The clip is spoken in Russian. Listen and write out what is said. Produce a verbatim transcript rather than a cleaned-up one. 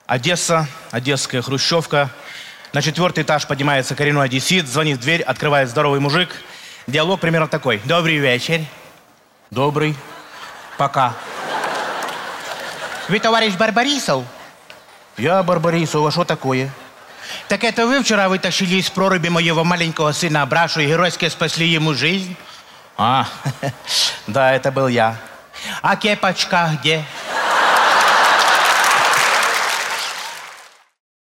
Одесса, одесская хрущевка. На четвертый этаж поднимается коренной одессит, звонит в дверь, открывает здоровый мужик. Диалог примерно такой. Добрый вечер. Добрый. Пока. Вы товарищ Барбарисов? Я Барбарисов, а что такое? Так это вы вчера вытащили из проруби моего маленького сына Абрашу и геройски спасли ему жизнь? А, да, это был я. А кепочка где?